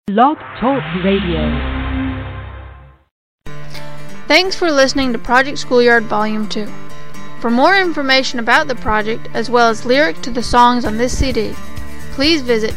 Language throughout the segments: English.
Blog Talk Radio. Thanks for listening to Project Schoolyard Volume 2. For more information about the project, as well as lyrics to the songs on this CD, please visit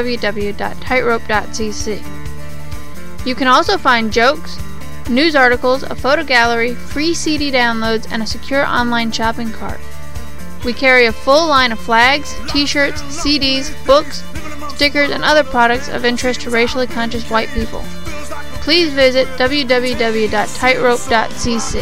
www.tightrope.cc. You can also find jokes, news articles, a photo gallery, free CD downloads, and a secure online shopping cart. We carry a full line of flags, t-shirts, CDs, books, stickers, and other products of interest to racially conscious white people. Please visit www.tightrope.cc.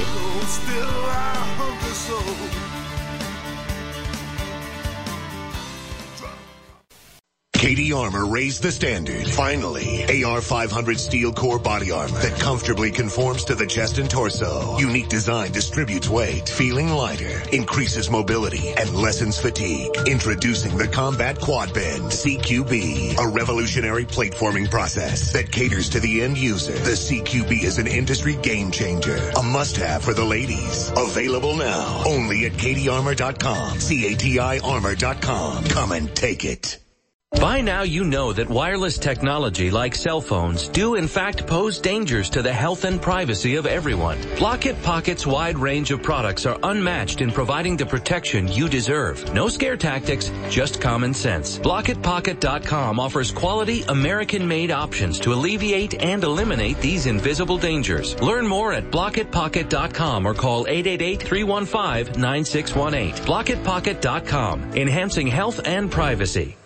Katie Armor raised the standard. Finally, AR-500 steel core body armor that comfortably conforms to the chest and torso. Unique design distributes weight, feeling lighter, increases mobility, and lessens fatigue. Introducing the Combat Quad Bend CQB, a revolutionary plate forming process that caters to the end user. The CQB is an industry game changer, a must-have for the ladies. Available now, only at katiearmor.com, CATIarmor.com. Come and take it. By now you know that wireless technology like cell phones do in fact pose dangers to the health and privacy of everyone. Blockit Pocket's wide range of products are unmatched in providing the protection you deserve. No scare tactics, just common sense. BlockitPocket.com offers quality American-made options to alleviate and eliminate these invisible dangers. Learn more at BlockitPocket.com or call 888-315-9618. BlockitPocket.com, enhancing health and privacy.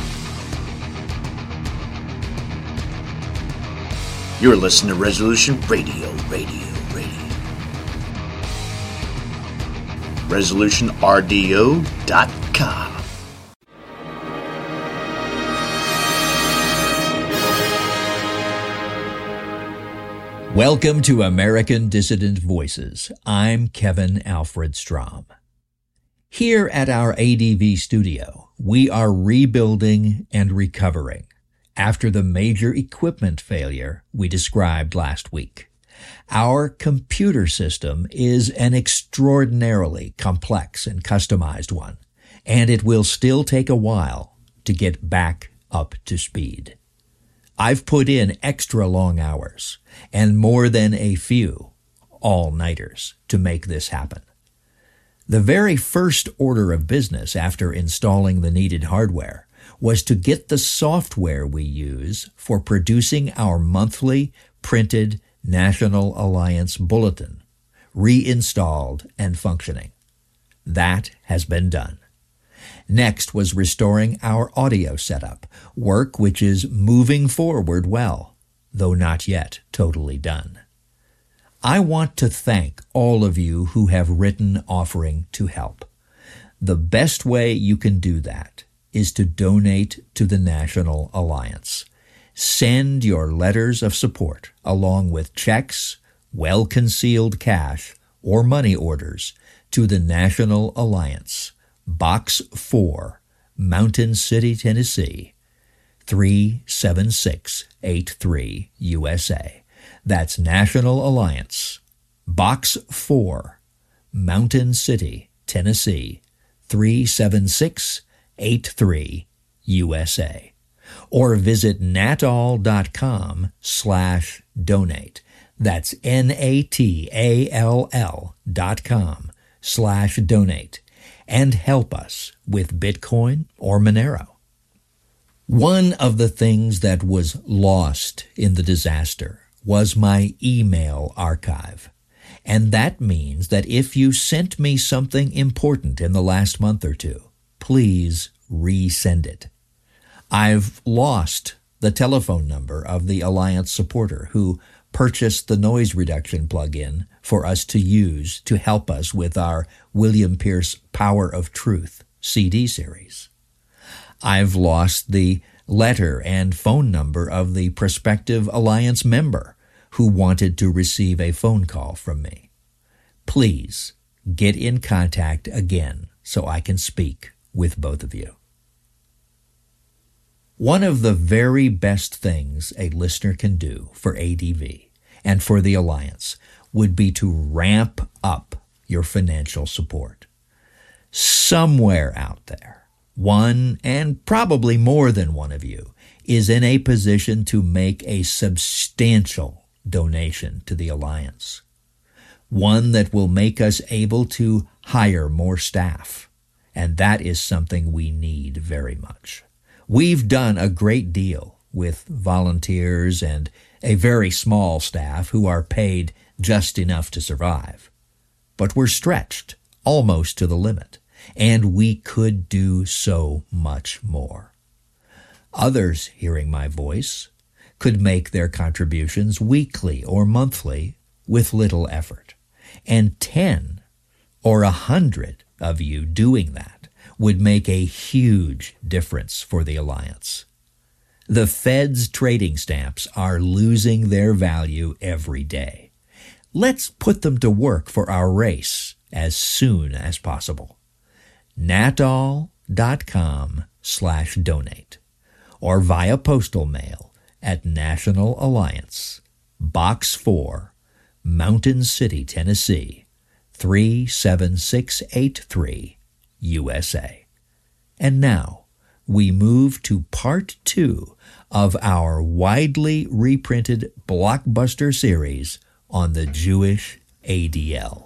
You're listening to Resolution Radio. ResolutionRDO.com. Welcome to American Dissident Voices. I'm Kevin Alfred Strom. Here at our ADV studio, we are rebuilding and recovering after the major equipment failure we described last week. Our computer system is an extraordinarily complex and customized one, and it will still take a while to get back up to speed. I've put in extra long hours and more than a few all-nighters to make this happen. The very first order of business after installing the needed hardware was to get the software we use for producing our monthly printed National Alliance Bulletin reinstalled and functioning. That has been done. Next was restoring our audio setup, work which is moving forward well, though not yet totally done. I want to thank all of you who have written offering to help. The best way you can do that is to donate to the National Alliance. Send your letters of support along with checks, well-concealed cash, or money orders to the National Alliance, Box 4, Mountain City, Tennessee, 37683, USA. That's National Alliance, Box 4, Mountain City, Tennessee, 37683, USA. Or visit natall.com/donate. That's natall.com/donate. And help us with Bitcoin or Monero. One of the things that was lost in the disaster was my email archive. And that means that if you sent me something important in the last month or two, please resend it. I've lost the telephone number of the Alliance supporter who purchased the noise reduction plugin for us to use to help us with our William Pierce Power of Truth CD series. I've lost the letter and phone number of the prospective Alliance member who wanted to receive a phone call from me. Please get in contact again so I can speak with both of you. One of the very best things a listener can do for ADV and for the Alliance would be to ramp up your financial support. Somewhere out there, one and probably more than one of you is in a position to make a substantial donation to the Alliance, one that will make us able to hire more staff, and that is something we need very much. We've done a great deal with volunteers and a very small staff who are paid just enough to survive, but we're stretched almost to the limit, and we could do so much more. Others, hearing my voice, could make their contributions weekly or monthly with little effort. And 10 or 100 of you doing that would make a huge difference for the Alliance. The Fed's trading stamps are losing their value every day. Let's put them to work for our race as soon as possible. natall.com/donate. or via postal mail at National Alliance, Box 4, Mountain City, Tennessee, 37683, USA. And now, we move to Part 2 of our widely reprinted blockbuster series on the Jewish ADL.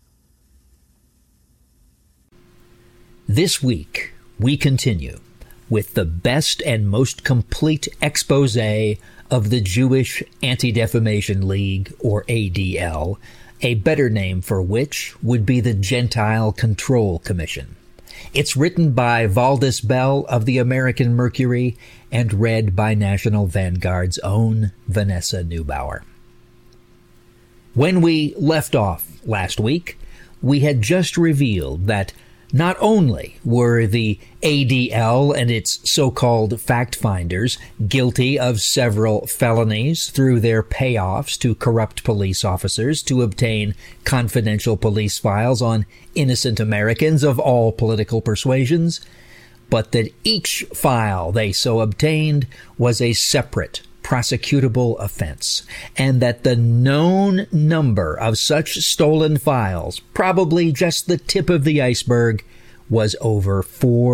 This week, we continue with the best and most complete expose of the Jewish Anti-Defamation League, or ADL, a better name for which would be the Gentile Control Commission. It's written by Valdis Bell of the American Mercury and read by National Vanguard's own Vanessa Neubauer. When we left off last week, we had just revealed that not only were the ADL and its so-called fact-finders guilty of several felonies through their payoffs to corrupt police officers to obtain confidential police files on innocent Americans of all political persuasions, but that each file they so obtained was a separate prosecutable offense, and that the known number of such stolen files, probably just the tip of the iceberg, was over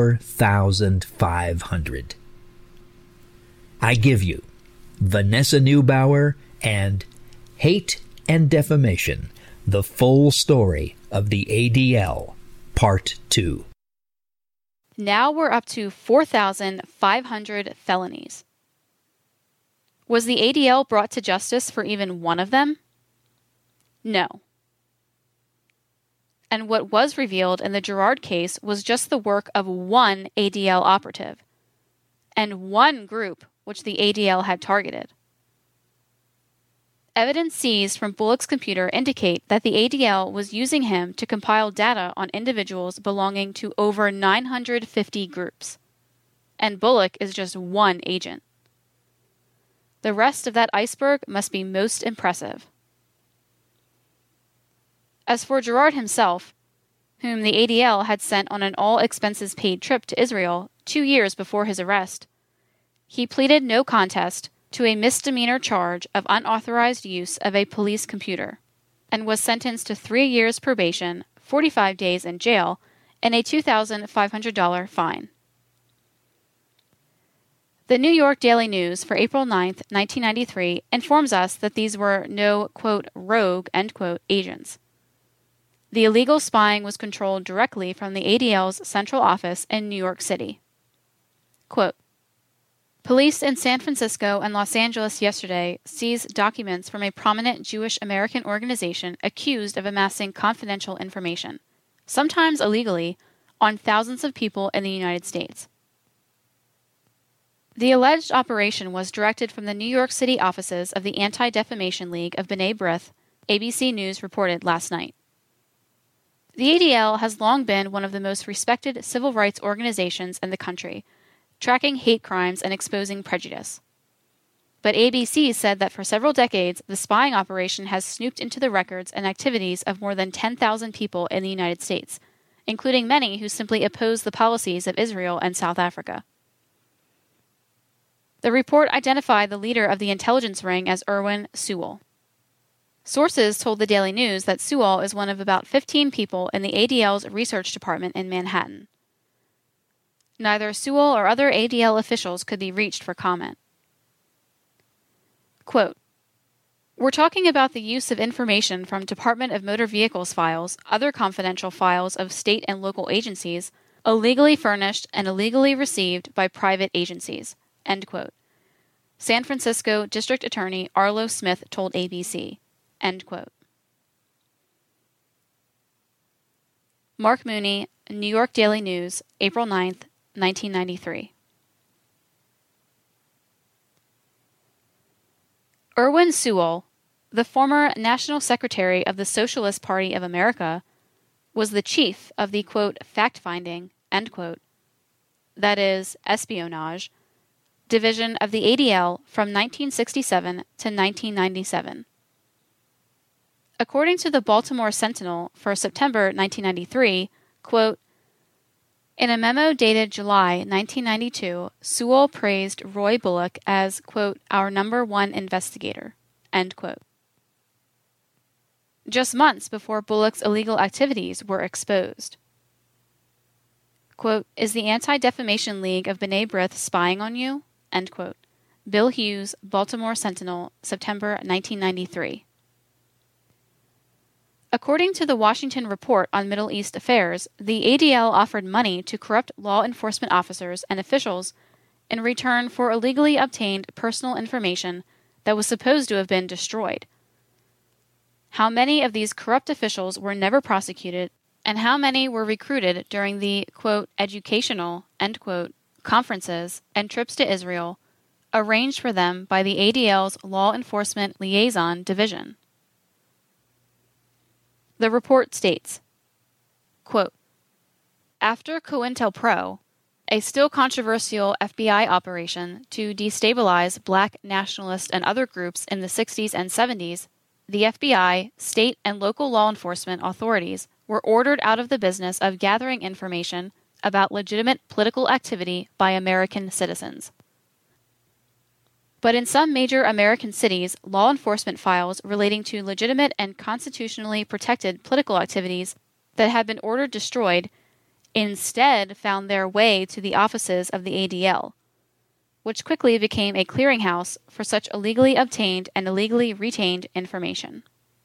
4,500. I give you Vanessa Neubauer and Hate and Defamation, the full story of the ADL, Part 2. Now we're up to 4,500 felonies. Was the ADL brought to justice for even one of them? No. And what was revealed in the Girard case was just the work of one ADL operative, and one group which the ADL had targeted. Evidence seized from Bullock's computer indicate that the ADL was using him to compile data on individuals belonging to over 950 groups, and Bullock is just one agent. The rest of that iceberg must be most impressive. As for Girard himself, whom the ADL had sent on an all-expenses-paid trip to Israel 2 years before his arrest, he pleaded no contest to a misdemeanor charge of unauthorized use of a police computer, and was sentenced to 3 years probation, 45 days in jail, and a $2,500 fine. The New York Daily News for April 9, 1993, informs us that these were no, quote, rogue, end quote, agents. The illegal spying was controlled directly from the ADL's central office in New York City. Quote, police in San Francisco and Los Angeles yesterday seized documents from a prominent Jewish American organization accused of amassing confidential information, sometimes illegally, on thousands of people in the United States. The alleged operation was directed from the New York City offices of the Anti-Defamation League of B'nai B'rith, ABC News reported last night. The ADL has long been one of the most respected civil rights organizations in the country, tracking hate crimes and exposing prejudice. But ABC said that for several decades, the spying operation has snooped into the records and activities of more than 10,000 people in the United States, including many who simply oppose the policies of Israel and South Africa. The report identified the leader of the intelligence ring as Erwin Sewell. Sources told the Daily News that Sewell is one of about 15 people in the ADL's research department in Manhattan. Neither Sewell or other ADL officials could be reached for comment. Quote, "We're talking about the use of information from Department of Motor Vehicles files, other confidential files of state and local agencies, illegally furnished and illegally received by private agencies." End quote. San Francisco District Attorney Arlo Smith told ABC. End quote. Mark Mooney, New York Daily News, April 9th, 1993. Erwin Sewell, the former National Secretary of the Socialist Party of America, was the chief of the, quote, fact-finding, end quote, that is, espionage, division of the ADL from 1967 to 1997. According to the Baltimore Sentinel for September 1993, quote, "In a memo dated July 1992, Sewell praised Roy Bullock as, quote, our #1 investigator," end quote. Just months before Bullock's illegal activities were exposed. Quote, "Is the Anti-Defamation League of B'nai B'rith spying on you?" End quote. Bill Hughes, Baltimore Sentinel, September 1993. According to the Washington Report on Middle East Affairs, the ADL offered money to corrupt law enforcement officers and officials in return for illegally obtained personal information that was supposed to have been destroyed. How many of these corrupt officials were never prosecuted, and how many were recruited during the, quote, educational, end quote, conferences and trips to Israel arranged for them by the ADL's Law Enforcement Liaison Division. The report states, quote, "After COINTELPRO, a still controversial FBI operation to destabilize black nationalist and other groups in the 60s and 70s, the FBI, state, and local law enforcement authorities were ordered out of the business of gathering information about legitimate political activity by American citizens. But in some major American cities, law enforcement files relating to legitimate and constitutionally protected political activities that had been ordered destroyed instead found their way to the offices of the ADL, which quickly became a clearinghouse for such illegally obtained and illegally retained information.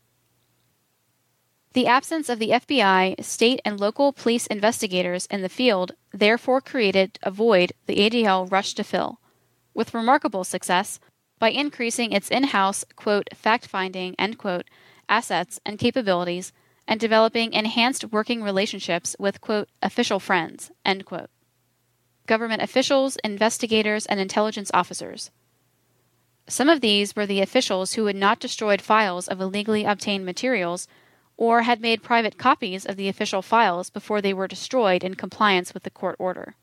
The absence of the FBI, state, and local police investigators in the field therefore created a void the ADL rushed to fill, with remarkable success, by increasing its in-house, quote, fact-finding, end quote, assets and capabilities, and developing enhanced working relationships with, quote, official friends, end quote, government officials, investigators, and intelligence officers. Some of these were the officials who had not destroyed files of illegally obtained materials or had made private copies of the official files before they were destroyed in compliance with the court order.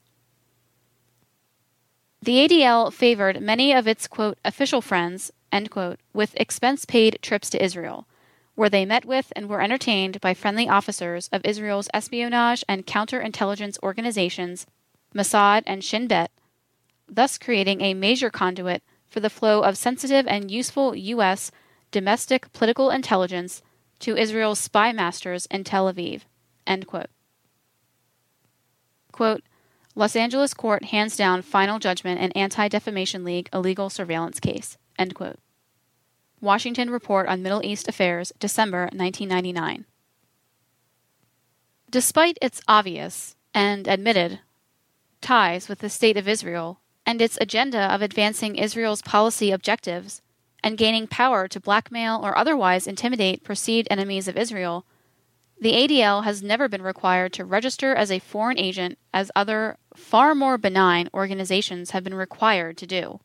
The ADL favored many of its, quote, official friends, end quote, with expense-paid trips to Israel, where they met with and were entertained by friendly officers of Israel's espionage and counterintelligence organizations, Mossad and Shin Bet, thus creating a major conduit for the flow of sensitive and useful U.S. domestic political intelligence to Israel's spy masters in Tel Aviv, end quote. Quote, Los Angeles court hands down final judgment in Anti-Defamation League illegal surveillance case, end quote. Washington Report on Middle East Affairs, December 1999. Despite its obvious and admitted ties with the State of Israel and its agenda of advancing Israel's policy objectives and gaining power to blackmail or otherwise intimidate perceived enemies of Israel, the ADL has never been required to register as a foreign agent as other, far more benign organizations have been required to do.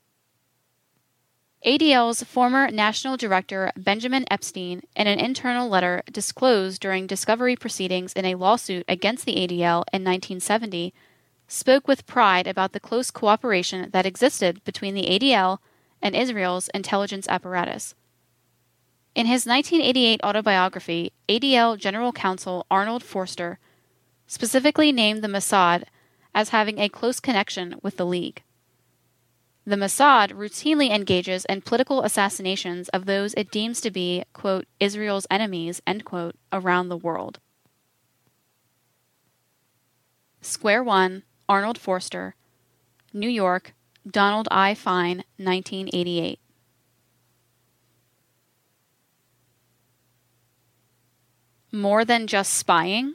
ADL's former National Director Benjamin Epstein, in an internal letter disclosed during discovery proceedings in a lawsuit against the ADL in 1970, spoke with pride about the close cooperation that existed between the ADL and Israel's intelligence apparatus. In his 1988 autobiography, ADL General Counsel Arnold Forster specifically named the Mossad as having a close connection with the League. The Mossad routinely engages in political assassinations of those it deems to be, quote, Israel's enemies, end quote, around the world. Square One, Arnold Forster. New York, Donald I. Fine, 1988. More than just spying?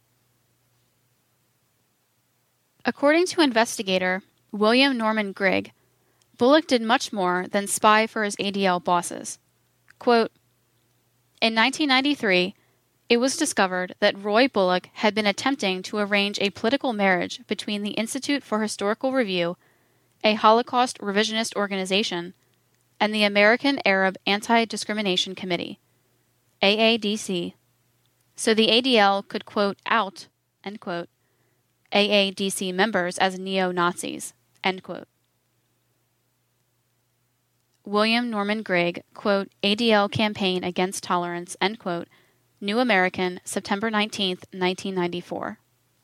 According to investigator William Norman Grigg, Bullock did much more than spy for his ADL bosses. Quote, in 1993, it was discovered that Roy Bullock had been attempting to arrange a political marriage between the Institute for Historical Review, a Holocaust revisionist organization, and the American Arab Anti-Discrimination Committee, AADC, so the ADL could, quote, out, end quote, AADC members as neo-Nazis, end quote. William Norman Grigg, quote, ADL Campaign Against Tolerance, end quote, New American, September 19, 1994.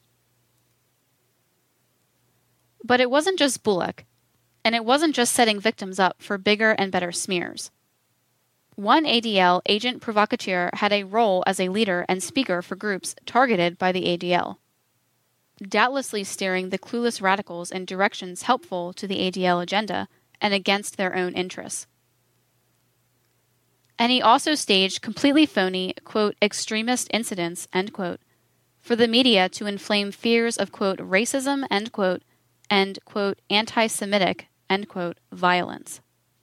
But it wasn't just Bullock, and it wasn't just setting victims up for bigger and better smears. One ADL agent provocateur had a role as a leader and speaker for groups targeted by the ADL, doubtlessly steering the clueless radicals in directions helpful to the ADL agenda and against their own interests. And he also staged completely phony, quote, extremist incidents, end quote, for the media to inflame fears of, quote, racism, end quote, and, quote, anti-Semitic, end quote, violence.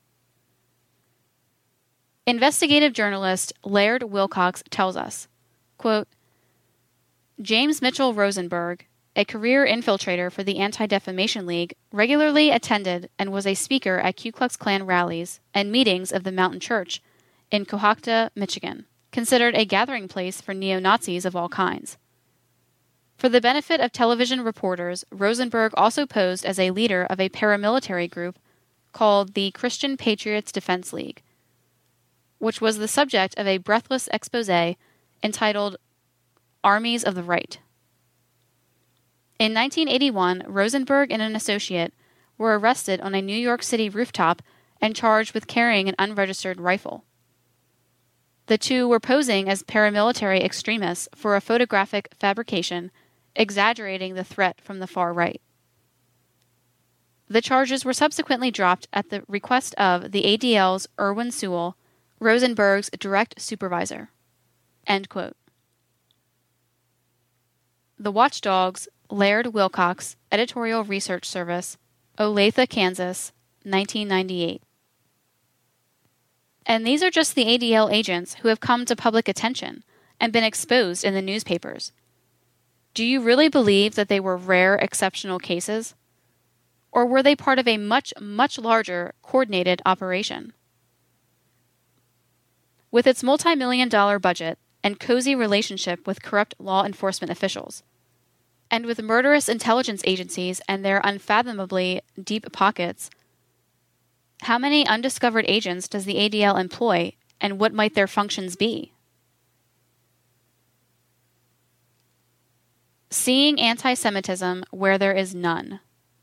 Investigative journalist Laird Wilcox tells us, quote, James Mitchell Rosenberg, a career infiltrator for the Anti-Defamation League, regularly attended and was a speaker at Ku Klux Klan rallies and meetings of the Mountain Church in Cohocton, Michigan, considered a gathering place for neo-Nazis of all kinds. For the benefit of television reporters, Rosenberg also posed as a leader of a paramilitary group called the Christian Patriots Defense League, which was the subject of a breathless exposé entitled Armies of the Right. In 1981, Rosenberg and an associate were arrested on a New York City rooftop and charged with carrying an unregistered rifle. The two were posing as paramilitary extremists for a photographic fabrication, exaggerating the threat from the far right. The charges were subsequently dropped at the request of the ADL's Irwin Sewell, Rosenberg's direct supervisor. End quote. The Watchdogs, Laird Wilcox, Editorial Research Service, Olathe, Kansas, 1998. And these are just the ADL agents who have come to public attention and been exposed in the newspapers. Do you really believe that they were rare, exceptional cases? Or were they part of a much, much larger, coordinated operation? With its multi-million-dollar budget and cozy relationship with corrupt law enforcement officials, and with murderous intelligence agencies and their unfathomably deep pockets, how many undiscovered agents does the ADL employ, and what might their functions be? Seeing anti-Semitism where there is none.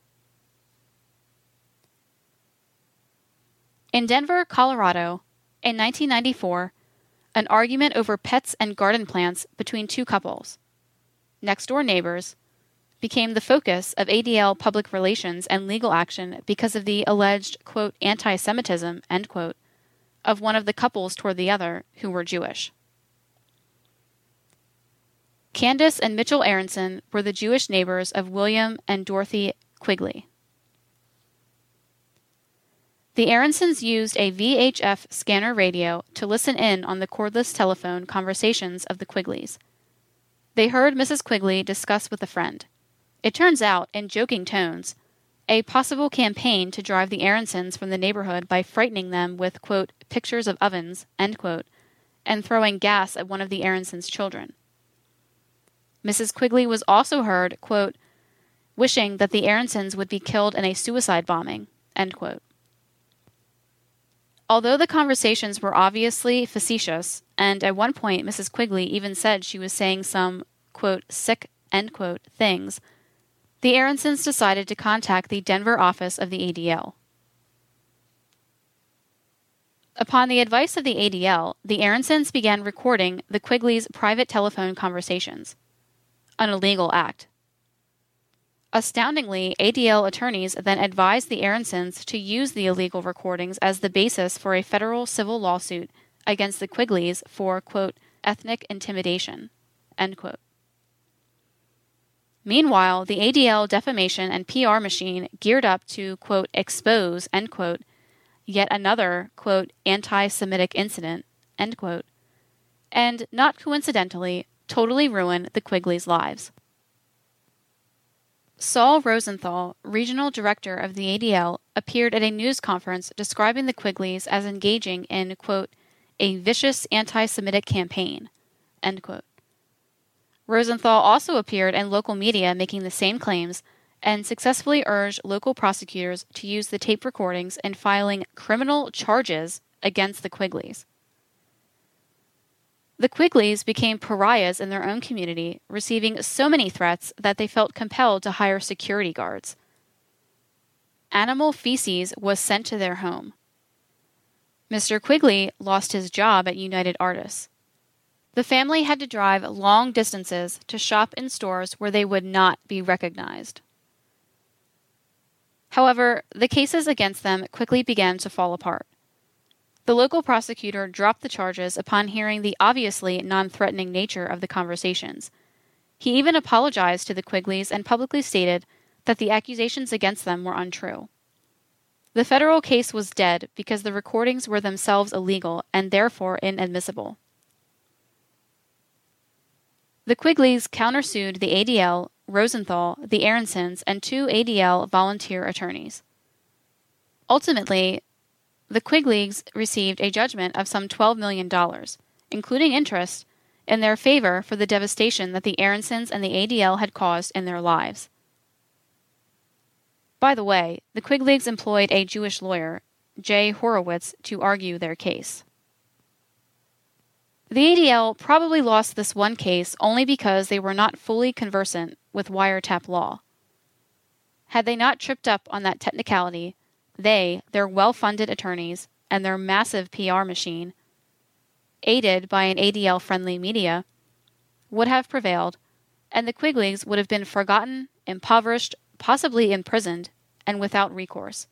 In Denver, Colorado, in 1994, an argument over pets and garden plants between two couples, next-door neighbors, became the focus of ADL public relations and legal action because of the alleged, quote, anti-Semitism, end quote, of one of the couples toward the other, who were Jewish. Candace and Mitchell Aronson were the Jewish neighbors of William and Dorothy Quigley. The Aronsons used a VHF scanner radio to listen in on the cordless telephone conversations of the Quigleys. They heard Mrs. Quigley discuss with a friend, it turns out, in joking tones, a possible campaign to drive the Aronsons from the neighborhood by frightening them with, quote, pictures of ovens, end quote, and throwing gas at one of the Aronsons' children. Mrs. Quigley was also heard, quote, wishing that the Aronsons would be killed in a suicide bombing, end quote. Although the conversations were obviously facetious, and at one point Mrs. Quigley even said she was saying some, quote, sick, end quote, things, the Aronsons decided to contact the Denver office of the ADL. Upon the advice of the ADL, the Aronsons began recording the Quigleys' private telephone conversations, an illegal act. Astoundingly, ADL attorneys then advised the Aaronsons to use the illegal recordings as the basis for a federal civil lawsuit against the Quigleys for, quote, ethnic intimidation, end quote. Meanwhile, the ADL defamation and PR machine geared up to, quote, expose, end quote, yet another, quote, anti-Semitic incident, end quote, and, not coincidentally, totally ruin the Quigleys' lives. Saul Rosenthal, regional director of the ADL, appeared at a news conference describing the Quigleys as engaging in, quote, a vicious anti-Semitic campaign, end quote. Rosenthal also appeared in local media making the same claims and successfully urged local prosecutors to use the tape recordings in filing criminal charges against the Quigleys. The Quigleys became pariahs in their own community, receiving so many threats that they felt compelled to hire security guards. Animal feces was sent to their home. Mr. Quigley lost his job at United Artists. The family had to drive long distances to shop in stores where they would not be recognized. However, the cases against them quickly began to fall apart. The local prosecutor dropped the charges upon hearing the obviously non-threatening nature of the conversations. He even apologized to the Quigleys and publicly stated that the accusations against them were untrue. The federal case was dead because the recordings were themselves illegal and therefore inadmissible. The Quigleys countersued the ADL, Rosenthal, the Aaronsons, and 2 ADL volunteer attorneys. Ultimately, the Quigleys received a judgment of some $12 million, including interest, in their favor for the devastation that the Aaronsons and the ADL had caused in their lives. By the way, the Quigleys employed a Jewish lawyer, Jay Horowitz, to argue their case. The ADL probably lost this one case only because they were not fully conversant with wiretap law. Had they not tripped up on that technicality, they, their well-funded attorneys, and their massive PR machine, aided by an ADL-friendly media, would have prevailed, and the Quigleys would have been forgotten, impoverished, possibly imprisoned, and without recourse.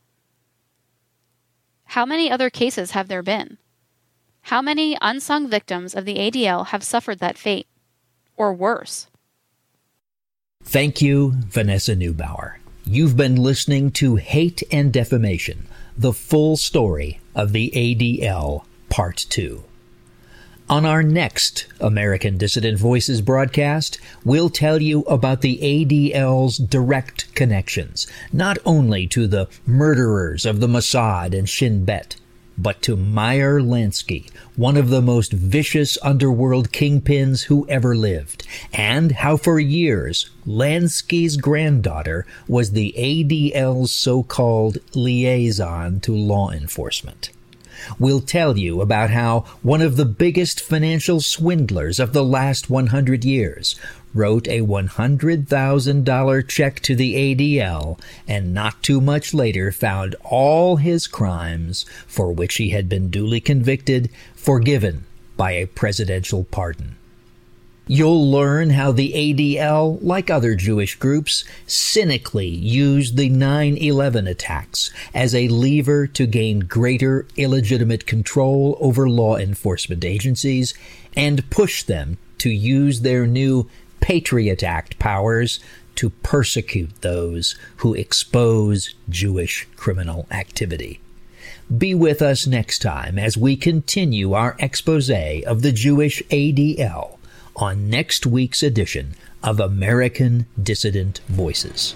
How many other cases have there been? How many unsung victims of the ADL have suffered that fate? Or worse? Thank you, Vanessa Neubauer. You've been listening to Hate and Defamation, the full story of the ADL, Part 2. On our next American Dissident Voices broadcast, we'll tell you about the ADL's direct connections, not only to the murderers of the Mossad and Shin Bet, but to Meyer Lansky, one of the most vicious underworld kingpins who ever lived, and how for years Lansky's granddaughter was the ADL's so-called liaison to law enforcement. We'll tell you about how one of the biggest financial swindlers of the last 100 years wrote a $100,000 check to the ADL and not too much later found all his crimes, for which he had been duly convicted, forgiven by a presidential pardon. You'll learn how the ADL, like other Jewish groups, cynically used the 9/11 attacks as a lever to gain greater illegitimate control over law enforcement agencies and push them to use their new Patriot Act powers to persecute those who expose Jewish criminal activity. Be with us next time as we continue our expose of the Jewish ADL on next week's edition of American Dissident Voices.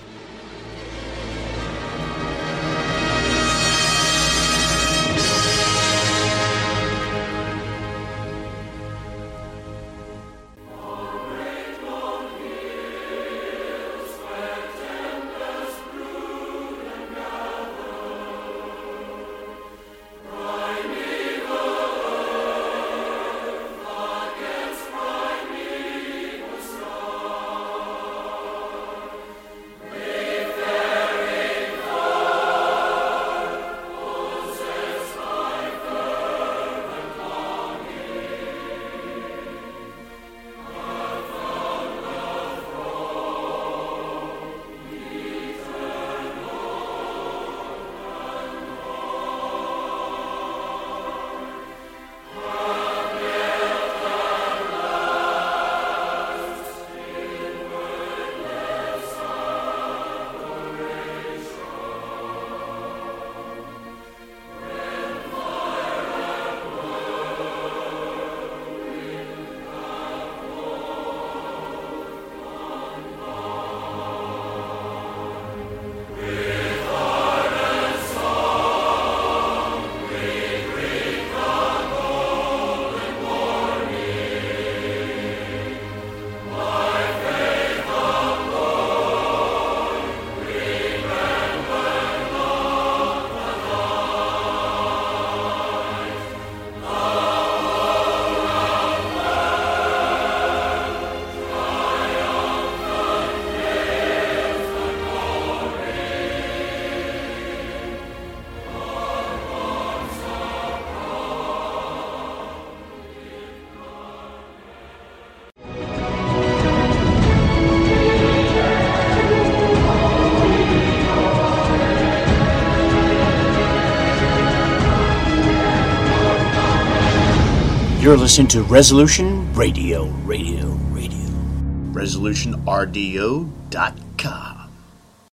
You're listening to Resolution Radio. ResolutionRDO.com.